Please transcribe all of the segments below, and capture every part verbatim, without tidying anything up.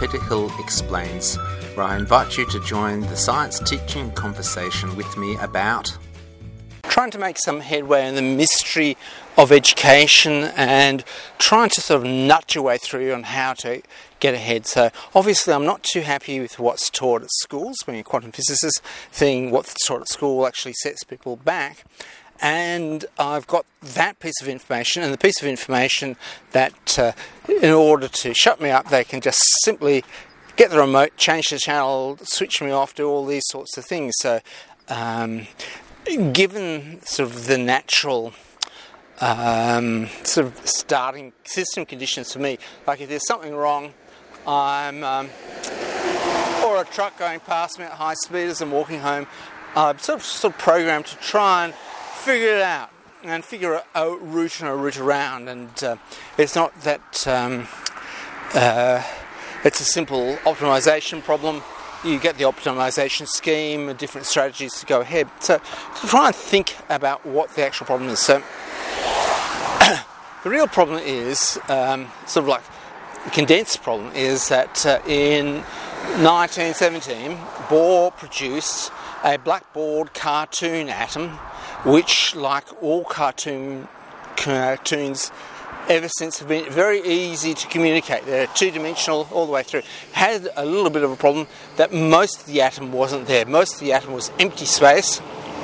Peter Hill Explains, where I invite you to join the science teaching conversation with me about trying to make some headway in the mystery of education and trying to sort of nut your way through on how to get ahead. So obviously I'm not too happy with what's taught at schools. Being a quantum physicist, seeing what's taught at school actually sets people back. And I've got that piece of information, and the piece of information that uh, in order to shut me up, they can just simply get the remote, change the channel, switch me off, do all these sorts of things. So um, given sort of the natural um, sort of starting system conditions for me, like if there's something wrong, I'm um, or a truck going past me at high speed as I'm walking home, I'm sort of, sort of programmed to try and figure it out and figure a, a route and a route around. And uh, it's not that um, uh, it's a simple optimization problem. You get the optimization scheme, different strategies to go ahead. So to try and think about what the actual problem is. So the real problem is um, sort of like the condensed problem is that uh, in nineteen seventeen Bohr produced a blackboard cartoon atom, which, like all cartoon cartoons ever since, have been very easy to communicate. They're two-dimensional all the way through. Had a little bit of a problem that most of the atom wasn't there. Most of the atom was empty space,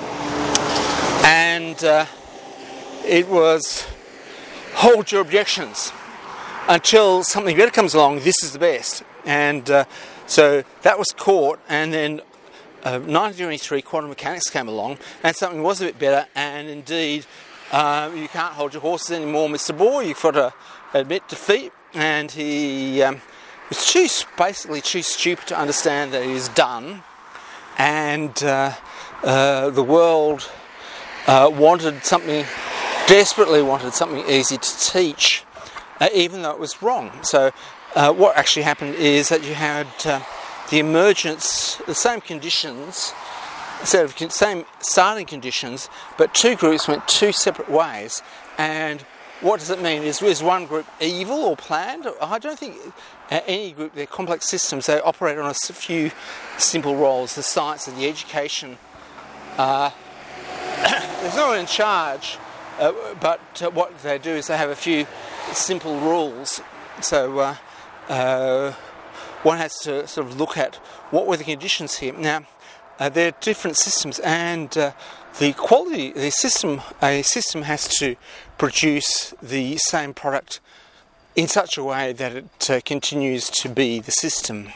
and uh, it was hold your objections until something better comes along. This is the best, and uh, so that was caught, and then Uh, nineteen twenty-three, quantum mechanics came along, and something was a bit better, and indeed, um, you can't hold your horses anymore, Mister Bohr. You've got to admit defeat, and he um, was too, basically too stupid to understand that he was done, and uh, uh, the world uh, wanted something, desperately wanted something easy to teach, uh, even though it was wrong. So uh, what actually happened is that you had Uh, the emergence, the same conditions, instead of same starting conditions, but two groups went two separate ways. And what does it mean? Is, is one group evil or planned? I don't think any group, they're complex systems, they operate on a few simple roles. The science and the education, uh, there's no one in charge, uh, but uh, what they do is they have a few simple rules. So, uh, uh, one has to sort of look at what were the conditions here. Now, uh, there are different systems, and uh, the quality, the system, a system has to produce the same product in such a way that it uh, continues to be the system.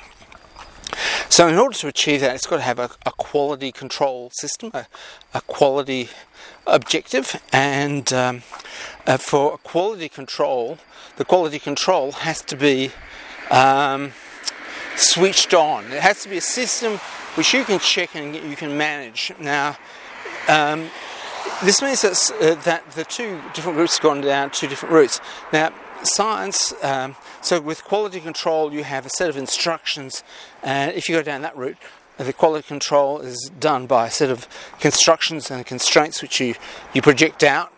So in order to achieve that, it's got to have a, a quality control system, a, a quality objective, and um, uh, for quality control, the quality control has to be um, switched on. It has to be a system which you can check and you can manage. Now, um, this means that, uh, that the two different groups have gone down two different routes. Now, science, um, so with quality control you have a set of instructions, and if you go down that route, the quality control is done by a set of constructions and constraints which you, you project out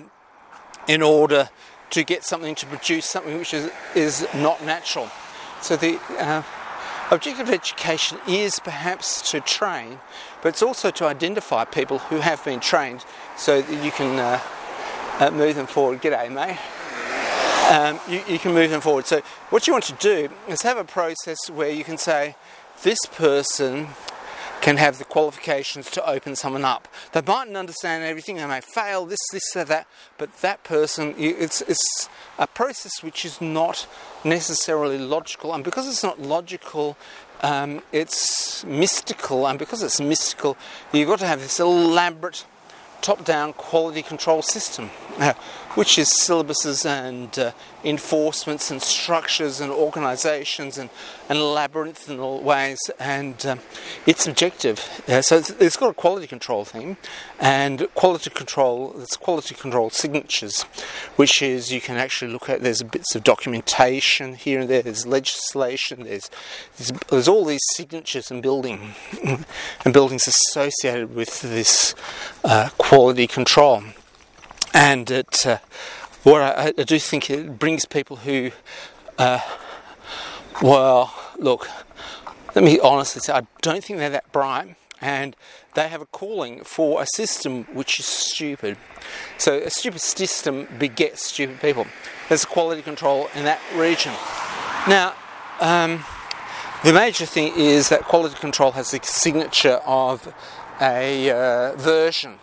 in order to get something to produce something which is, is not natural. So the uh, objective of education is perhaps to train, but it's also to identify people who have been trained so that you can uh, uh, move them forward. G'day, mate. Um, you, you can move them forward. So what you want to do is have a process where you can say, this person can have the qualifications to open someone up. They mightn't understand everything, they may fail this, this, or that, but that person, it's, it's a process which is not necessarily logical, and because it's not logical, um, it's mystical, and because it's mystical, you've got to have this elaborate top-down quality control system, uh, which is syllabuses and uh, enforcements and structures and organisations and, and labyrinthal ways, and um, it's objective. Uh, so it's, it's got a quality control thing, and quality control, it's quality control signatures, which is you can actually look at, there's bits of documentation here and there, there's legislation, there's, there's, there's all these signatures and building, and buildings associated with this uh, quality control. And it, uh, what I, I do think it brings people who, uh, well, look, let me honestly say, I don't think they're that bright, and they have a calling for a system which is stupid. So a stupid system begets stupid people. There's quality control in that region. Now, um, the major thing is that quality control has the signature of a uh, version.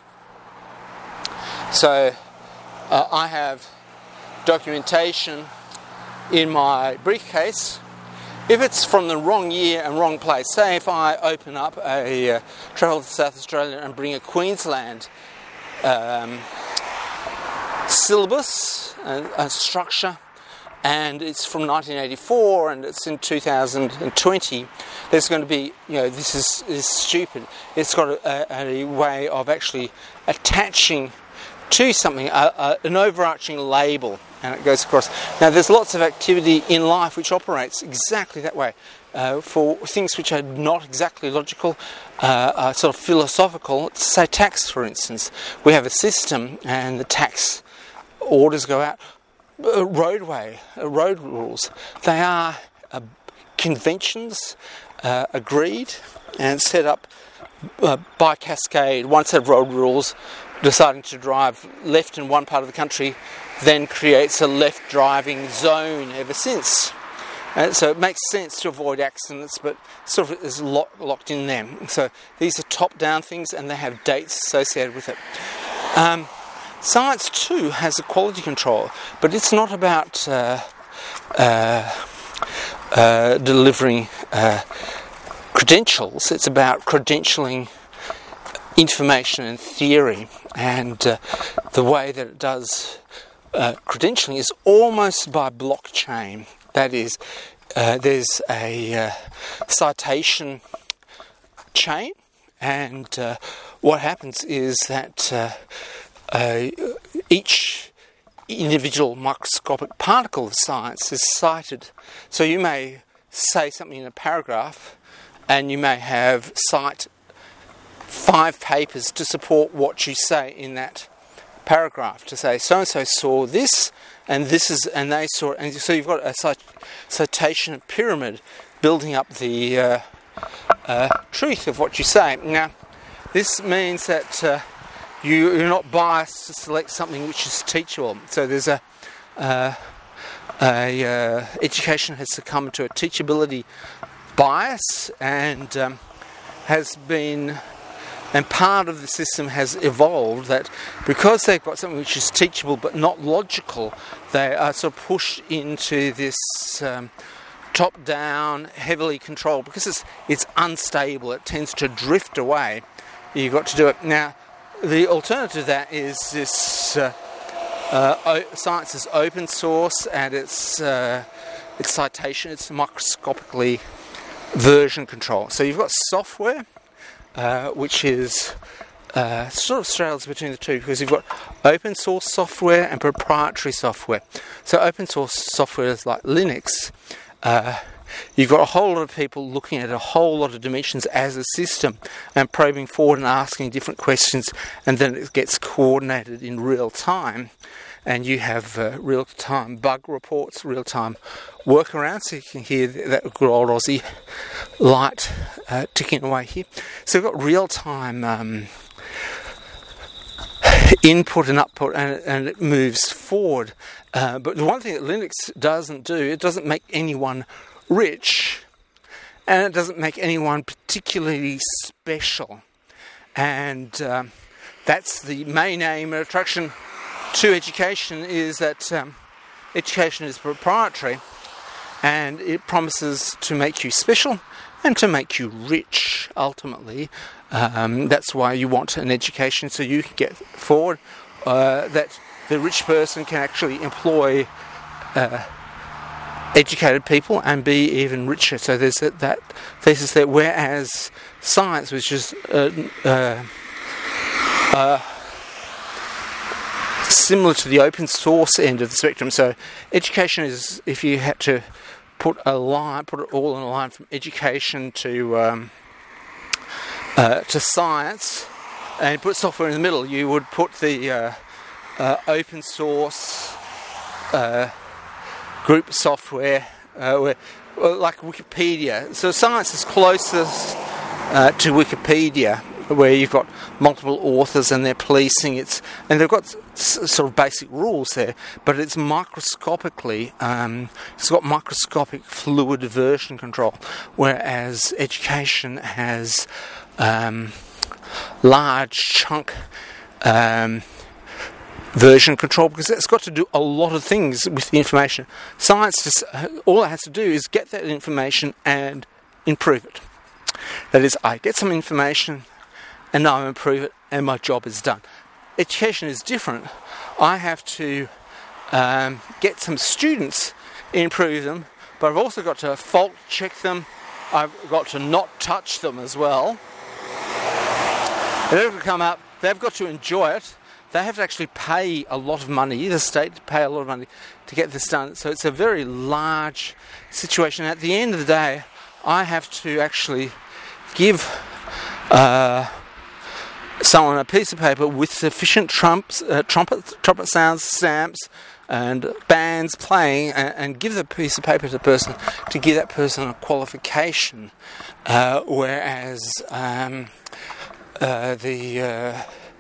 So uh, I have documentation in my briefcase. If it's from the wrong year and wrong place, say if I open up a uh, travel to South Australia and bring a Queensland um, syllabus and a structure, and it's from nineteen eighty-four and it's in two thousand twenty, there's going to be, you know, this is, is stupid. It's got a, a, a way of actually attaching to something, a, a, an overarching label, and it goes across. Now, there's lots of activity in life which operates exactly that way. Uh, for things which are not exactly logical, uh, are sort of philosophical, say tax, for instance. We have a system and the tax orders go out. Uh, roadway, uh, road rules, they are uh, conventions uh, agreed and set up uh, by cascade. One set of road rules deciding to drive left in one part of the country then creates a left driving zone ever since. And so it makes sense to avoid accidents, but sort of is lock, locked in them. So these are top-down things and they have dates associated with it. Um, science too has a quality control, but it's not about uh, uh, uh, delivering uh, credentials, it's about credentialing information and theory, and uh, the way that it does uh, credentialing is almost by blockchain. That is, uh, there's a uh, citation chain, and uh, what happens is that uh, uh, each individual microscopic particle of science is cited. So you may say something in a paragraph, and you may have cite five papers to support what you say in that paragraph, to say so and so saw this and this is and they saw it, and so you've got a cit- citation pyramid building up the uh, uh, truth of what you say. Now, this means that uh, you, you're not biased to select something which is teachable. So there's a uh, a uh, education has succumbed to a teachability bias, and um, has been. And part of the system has evolved that because they've got something which is teachable but not logical, they are sort of pushed into this um, top-down, heavily controlled, because it's it's unstable, it tends to drift away. You've got to do it. Now, the alternative to that is this uh, uh, o- science is open source, and it's, uh, it's citation, it's microscopically version control. So you've got software, Uh, which is uh, sort of straddles between the two, because you've got open source software and proprietary software. So open source software is like Linux. Uh, you've got a whole lot of people looking at a whole lot of dimensions as a system and probing forward and asking different questions, and then it gets coordinated in real time. And you have uh, real-time bug reports, real-time workarounds, so you can hear that good old Aussie light uh, ticking away here. So we've got real-time um, input and output, and, and it moves forward. Uh, but the one thing that Linux doesn't do, it doesn't make anyone rich, and it doesn't make anyone particularly special. And um, that's the main aim and attraction to education, is that um, education is proprietary, and it promises to make you special and to make you rich ultimately. Um, that's why you want an education, so you can get forward, uh, that the rich person can actually employ uh, educated people and be even richer. So there's that, that thesis there, whereas science, which is uh, uh, uh, similar to the open source end of the spectrum. So education is, if you had to put a line, put it all in a line from education to um, uh, to science, and put software in the middle, you would put the uh, uh, open source uh, group software, uh, where well, like Wikipedia. So science is closest uh, to Wikipedia, where you've got multiple authors and they're policing it, and they've got s- sort of basic rules there, but it's microscopically, um, it's got microscopic fluid version control, whereas education has um, large chunk um, version control, because it's got to do a lot of things with the information. Science just, all it has to do is get that information and improve it. That is, I get some information and now I improve it and my job is done. Education is different. I have to um, get some students, improve them, but I've also got to fault check them. I've got to not touch them as well. They've got to come up, they've got to enjoy it. They have to actually pay a lot of money, the state to pay a lot of money to get this done. So it's a very large situation. At the end of the day, I have to actually give uh, someone a piece of paper with sufficient trumps, uh, trumpet, trumpet sounds, stamps, and bands playing, and, and give the piece of paper to the person to give that person a qualification. Uh, whereas um, uh, the uh,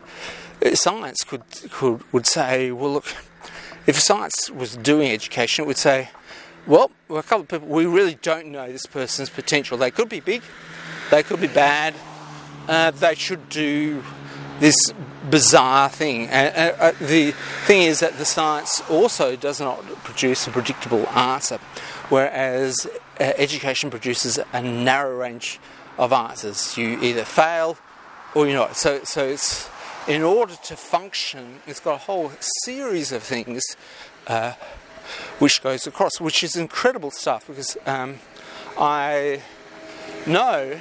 science could, could would say, well, look, if science was doing education, it would say, well, a couple of people, we really don't know this person's potential. They could be big, they could be bad, uh, they should do this bizarre thing. And uh, uh, the thing is that the science also does not produce a predictable answer, whereas uh, education produces a narrow range of answers. You either fail or you're not. So, so it's, in order to function, it's got a whole series of things uh, which goes across, which is incredible stuff, because um, I know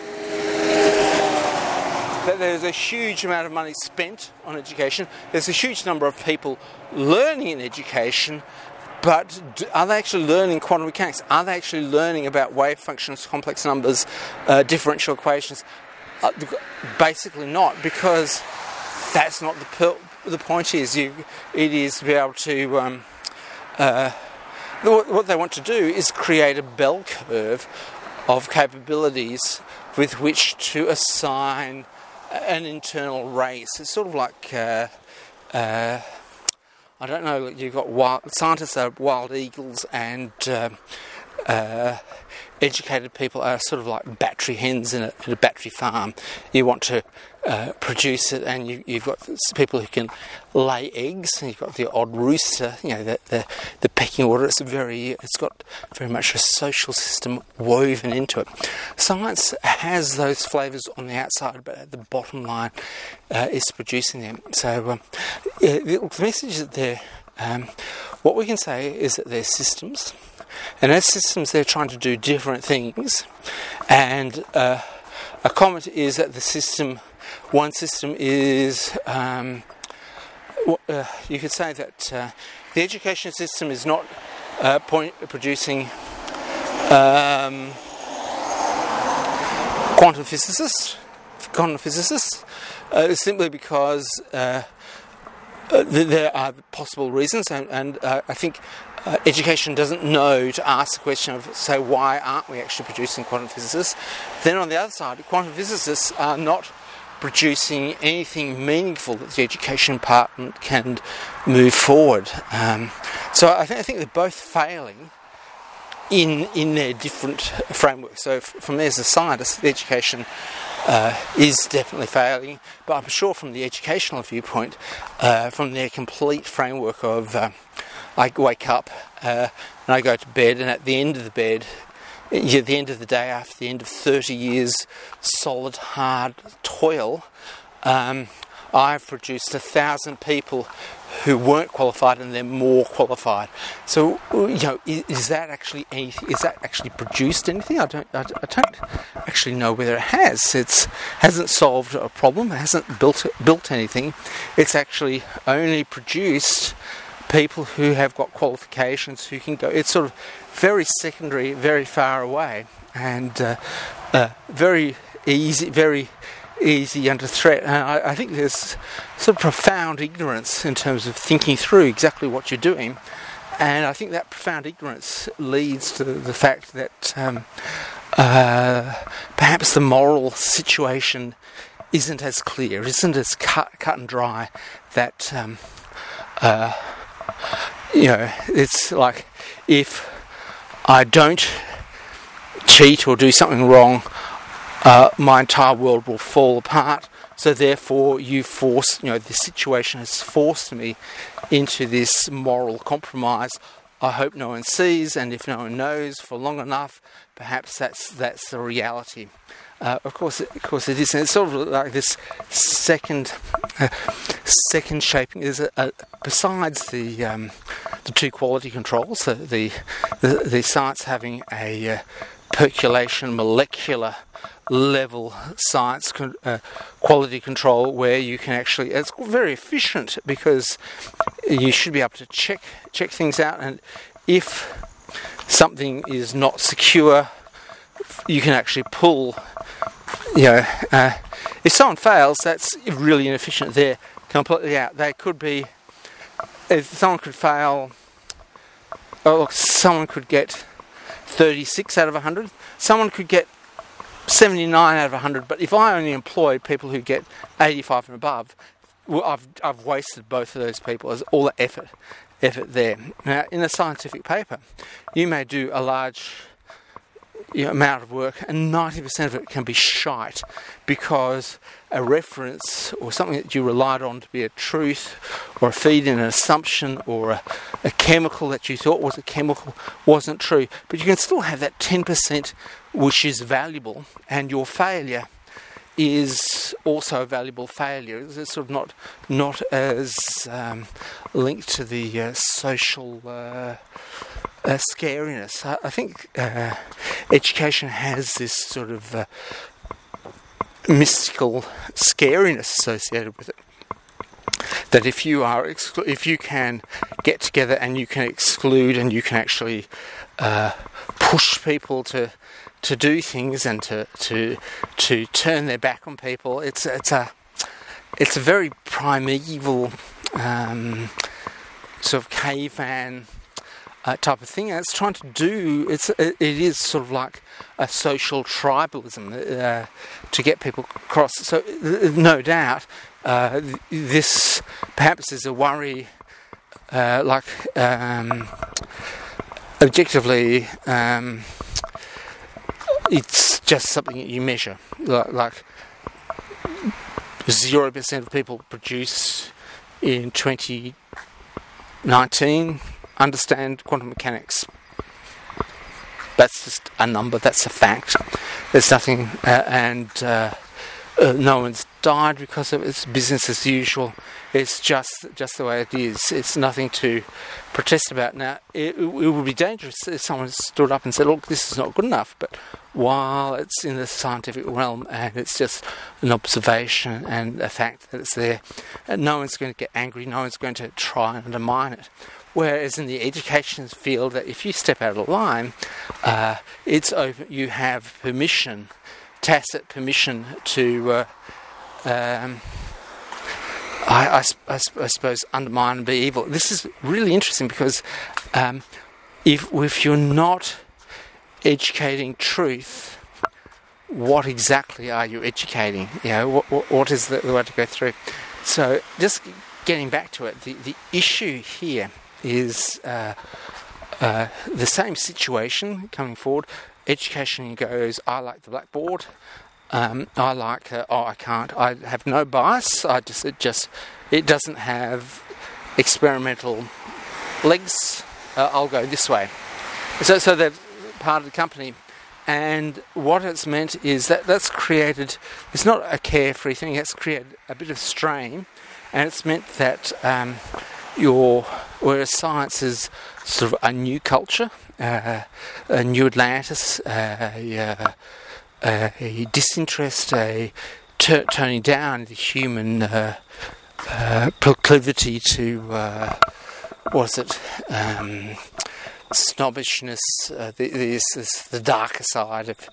that there's a huge amount of money spent on education. There's a huge number of people learning in education, but do, are they actually learning quantum mechanics? Are they actually learning about wave functions, complex numbers, uh, differential equations? Uh, basically not, because that's not the per- the point. Is you it is to be able to um, uh, what they want to do is create a bell curve of capabilities with which to assign an internal race. It's sort of like uh, uh, I don't know. You've got wild scientists are wild eagles, and uh, uh, educated people are sort of like battery hens in a, in a battery farm. You want to uh, produce it, and you, you've got people who can lay eggs. And you've got the odd rooster, you know, the, the the pecking order. It's very, it's got very much a social system woven into it. Science has those flavours on the outside, but at the bottom line uh, is producing them. So um, yeah, the message that they're, um, what we can say is that they're systems. And as systems, they're trying to do different things. And uh, a comment is that the system, one system is, um, uh, you could say that uh, the education system is not uh, point, producing um, quantum physicists, quantum physicists, uh, simply because uh, uh, there are possible reasons, and, and uh, I think Uh, education doesn't know to ask the question of, say, why aren't we actually producing quantum physicists? Then on the other side, quantum physicists are not producing anything meaningful that the education department can move forward. Um, so I, th- I think they're both failing in in their different frameworks. So f- from me as a scientist, the education uh, is definitely failing, but I'm sure from the educational viewpoint, uh, from their complete framework of uh, I wake up uh, and I go to bed, and at the end of the bed, at the end of the day, after the end of thirty years solid, hard toil, um, I've produced a thousand people who weren't qualified, and they're more qualified. So, you know, is, is that actually anything? Is that actually produced anything? I don't. I, I don't actually know whether it has. It's hasn't solved a problem. It hasn't built built anything. It's actually only produced people who have got qualifications, who can go. It's sort of very secondary, very far away, and uh, uh, very easy, very easy under threat. And I, I think there's sort of profound ignorance in terms of thinking through exactly what you're doing, and I think that profound ignorance leads to the fact that um, uh, perhaps the moral situation isn't as clear, isn't as cut, cut and dry, that um, uh, you know, it's like if I don't cheat or do something wrong, uh, my entire world will fall apart. So therefore, you force, you know, the situation has forced me into this moral compromise. I hope no one sees, and if no one knows for long enough, perhaps that's that's the reality. Uh, of course, of course, it is. And it's sort of like this second, uh, second shaping. Is a, a, besides the um, the two quality controls, the the, the, the science having a uh, percolation molecular level science con- uh, quality control, where you can actually, it's very efficient because you should be able to check check things out, and if something is not secure, you can actually pull, you know, uh, if someone fails, that's really inefficient. They're completely out. They could be, if someone could fail, oh look, someone could get thirty-six out of one hundred, someone could get seventy-nine out of one hundred, but if I only employ people who get eighty-five and above, well, I've I've wasted both of those people. There's all the effort effort there. Now, in a scientific paper, you may do a large, you know, amount of work, and ninety percent of it can be shite because a reference or something that you relied on to be a truth, or a feed in an assumption, or a, a chemical that you thought was a chemical wasn't true. But you can still have that ten percent which is valuable, and your failure is also a valuable failure. It's sort of not not as um, linked to the uh, social uh, uh, scariness. I, I think uh, education has this sort of uh, mystical scariness associated with it. That if you are exclu- if you can get together and you can exclude and you can actually uh, push people to to do things and to to to turn their back on people, it's it's a it's a very primeval um, sort of caveman uh, type of thing. And it's trying to do it's it is sort of like a social tribalism uh, to get people across. So uh, no doubt uh, this perhaps is a worry, uh, like um, objectively. Um, It's just something that you measure. Like, like zero percent of people produce in twenty nineteen understand quantum mechanics. That's just a number, that's a fact. There's nothing, uh, and uh, uh, no one's died because of it. It's business as usual. It's just just the way it is. It's nothing to protest about. Now, it, it would be dangerous if someone stood up and said, look, this is not good enough. But while it's in the scientific realm and it's just an observation and a fact that it's there, and no one's going to get angry, no one's going to try and undermine it. Whereas in the education field, that if you step out of the line, uh, it's open, you have permission, tacit permission to... Uh, um, I, I, I suppose undermine and be evil. This is really interesting because um, if if you're not educating truth, what exactly are you educating? You know, what what, what is the, the way to go through? So just getting back to it, the, the issue here is uh, uh, the same situation coming forward. Education goes, I like the blackboard. Um, I like, uh, oh, I can't, I have no bias, I just, it just, it doesn't have experimental legs, uh, I'll go this way. So, so they're part of the company, and what it's meant is that that's created, it's not a carefree thing, it's created a bit of strain, and it's meant that um, your, whereas science is sort of a new culture, uh, a new Atlantis, uh, uh, Uh, a disinterest, a t- turning down the human uh, uh, proclivity to, uh, what is it, um, snobbishness, uh, the, this, this, the darker side of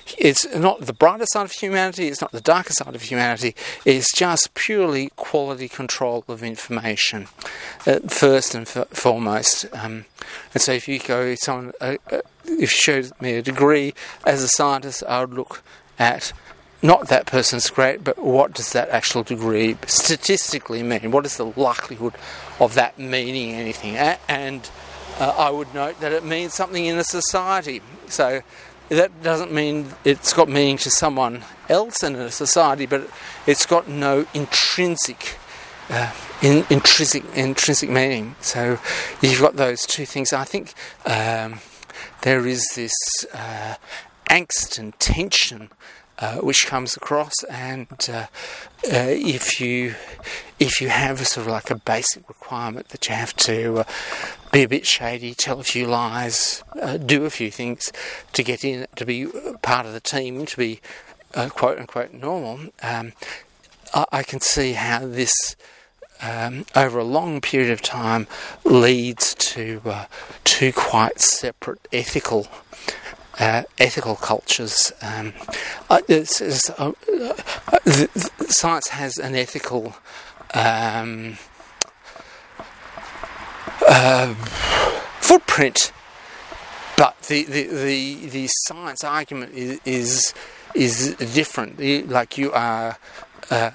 it's not the brighter side of humanity, it's not the darker side of humanity, it's just purely quality control of information, uh, first and f- foremost. Um, and so if you go, someone, uh, uh, if you showed me a degree, as a scientist, I would look at not that person's great, but what does that actual degree statistically mean? What is the likelihood of that meaning anything? And uh, I would note that it means something in a society. So that doesn't mean it's got meaning to someone else in a society, but it's got no intrinsic uh, in, intrinsic intrinsic meaning. So you've got those two things. I think um, there is this uh, angst and tension Uh, which comes across, and uh, uh, if you if you have a sort of like a basic requirement that you have to uh, be a bit shady, tell a few lies, uh, do a few things to get in, to be part of the team, to be uh, quote unquote normal, um, I, I can see how this um, over a long period of time leads to uh, two quite separate ethical Uh, ethical cultures. Um, uh, it's, it's, uh, uh, the, the science has an ethical um, uh, footprint, but the, the, the, the science argument is is, is different. Like you are uh,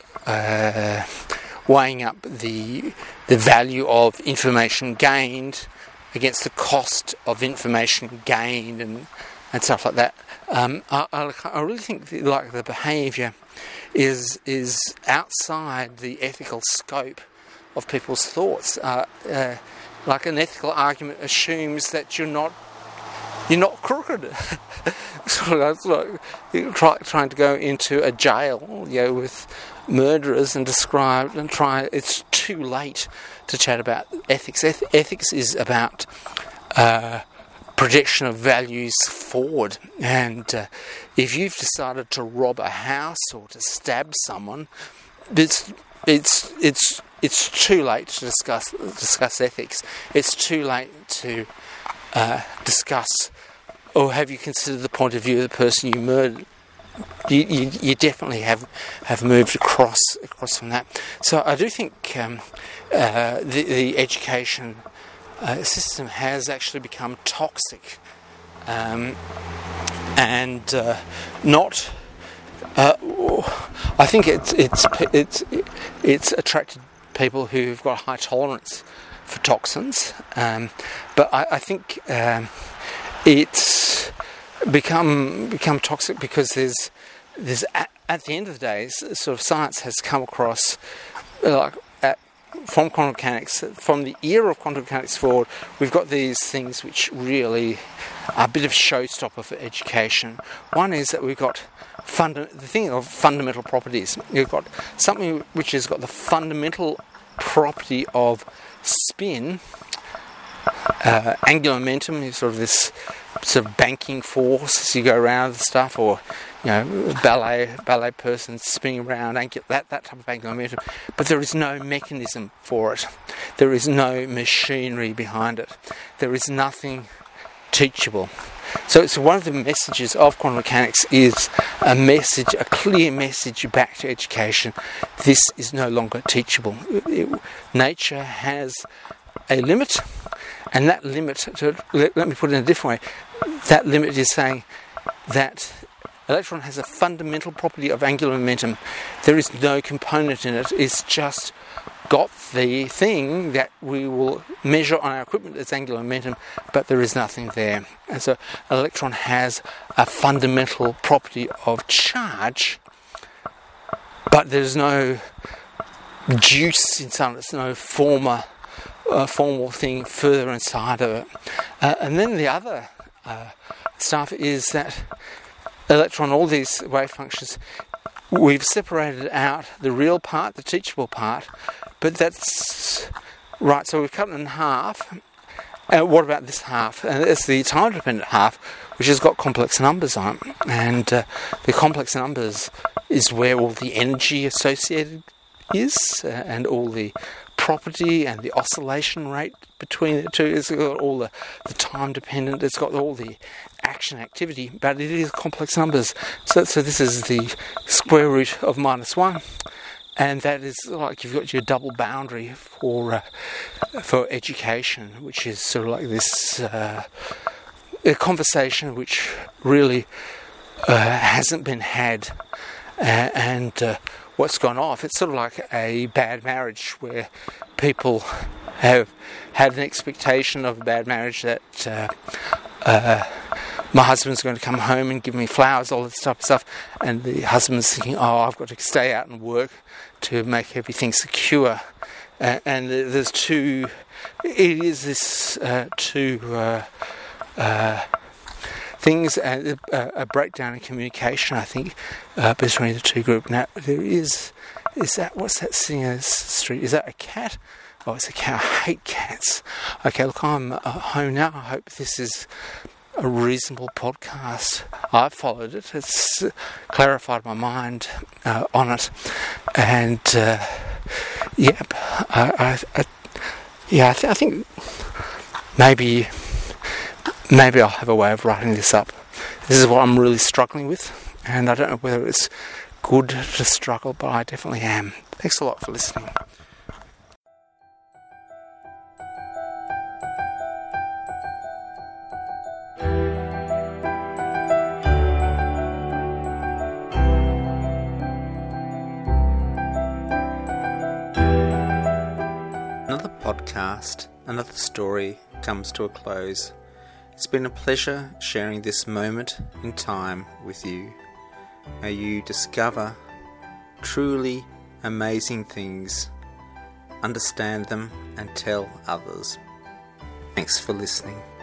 uh, weighing up the the value of information gained against the cost of information gained and, and stuff like that. Um, I, I, I really think the, like the behaviour is is outside the ethical scope of people's thoughts. Uh, uh, like an ethical argument assumes that you're not you're not crooked. Sort of like you're try, trying to go into a jail, you know, with murderers and describe and try. It's too late to chat about ethics. Eth- ethics is about uh, projection of values forward, and uh, if you've decided to rob a house or to stab someone, it's it's it's it's too late to discuss discuss ethics. It's too late to uh, discuss. Or have you considered the point of view of the person you murdered? You, you, you definitely have have moved across across from that. So I do think um, uh, the, the education uh, system has actually become toxic, um, and uh, not. Uh, I think it's it's it's it's attracted people who've got high tolerance for toxins, um, but I, I think um, it's become become toxic because there's there's at, at the end of the day, sort of science has come across uh, like at, from quantum mechanics, from the era of quantum mechanics forward, we've got these things which really are a bit of a showstopper for education. One is that we've got funda- the thing of fundamental properties. You've got something which has got the fundamental property of spin, uh, angular momentum is sort of this sort of banking force as you go around the stuff, or you know, ballet ballet person spinning around, that that type of angular momentum. But there is no mechanism for it. There is no machinery behind it. There is nothing teachable. So it's one of the messages of quantum mechanics is a message, a clear message back to education. This is no longer teachable. It, nature has a limit, and that limit, to, let, let me put it in a different way, that limit is saying that electron has a fundamental property of angular momentum. There is no component in it. It's just got the thing that we will measure on our equipment as angular momentum, but there is nothing there. And so an electron has a fundamental property of charge, but there's no juice inside it. There's no former, uh, formal thing further inside of it. Uh, and then the other uh, stuff is that electron, all these wave functions, we've separated out the real part, the teachable part, but that's right. So we've cut it in half. Uh, what about this half? And uh, it's the time-dependent half, which has got complex numbers on it. And uh, the complex numbers is where all the energy associated is, uh, and all the property and the oscillation rate between the two. It's got all the, the time dependent, it's got all the action activity, but it is complex numbers. So, so this is the square root of minus one, and that is like you've got your double boundary for uh, for education, which is sort of like this uh, a conversation which really uh, hasn't been had, uh, and uh, what's gone off. It's sort of like a bad marriage where people have had an expectation of a bad marriage that uh, uh, my husband's going to come home and give me flowers, all this type of stuff, and the husband's thinking, oh, I've got to stay out and work to make everything secure. Uh, and there's two, it is this uh, two uh, uh, things, uh, a breakdown in communication, I think, uh, between the two groups. Now, there is, is that, what's that sitting in the street? Is that a cat? Oh, it's a cat. I hate cats. Okay, look, I'm uh, home now. I hope this is a reasonable podcast. I've followed it. It's clarified my mind uh, on it. And, uh, yep, I, I, I, yeah, I, th- I think maybe... Maybe I'll have a way of writing this up. This is what I'm really struggling with, and I don't know whether it's good to struggle, but I definitely am. Thanks a lot for listening. Another podcast, another story comes to a close. It's been a pleasure sharing this moment in time with you. May you discover truly amazing things, understand them, and tell others. Thanks for listening.